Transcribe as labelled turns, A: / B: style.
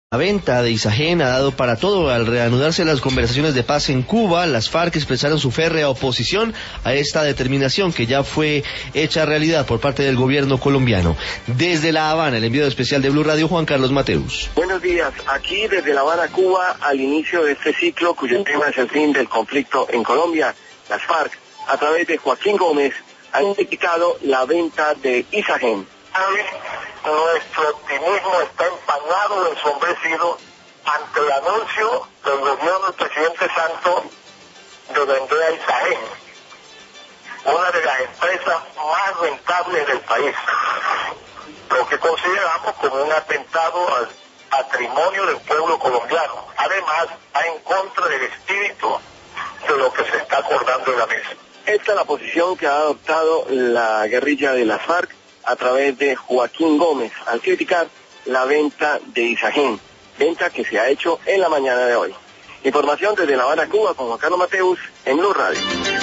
A: La venta de Isagen ha dado para todo. Al reanudarse las conversaciones de paz en Cuba, las FARC expresaron su férrea oposición a esta determinación que ya fue hecha realidad por parte del gobierno colombiano. Desde La Habana, el enviado especial de Blue Radio, Juan Carlos Mateus.
B: Buenos días, aquí desde La Habana, Cuba, al inicio de este ciclo cuyo tema es el fin del conflicto en Colombia. Las FARC, a través de Joaquín Gómez, han criticado la venta de Isagen.
C: Nuestro optimismo está empañado, ensombrecido ante el anuncio del gobierno del presidente Santos de vender a Isagen, una de las empresas más rentables del país, lo que consideramos como un atentado al patrimonio del pueblo colombiano. Además, va en contra del espíritu de lo que se está acordando en la mesa.
B: Esta es la posición que ha adoptado la guerrilla de las FARC a través de Joaquín Gómez, al criticar la venta de Isagen, venta que se ha hecho en la mañana de hoy. Información desde La Habana, Cuba, con Juan Carlos Mateus, en Blue Radio.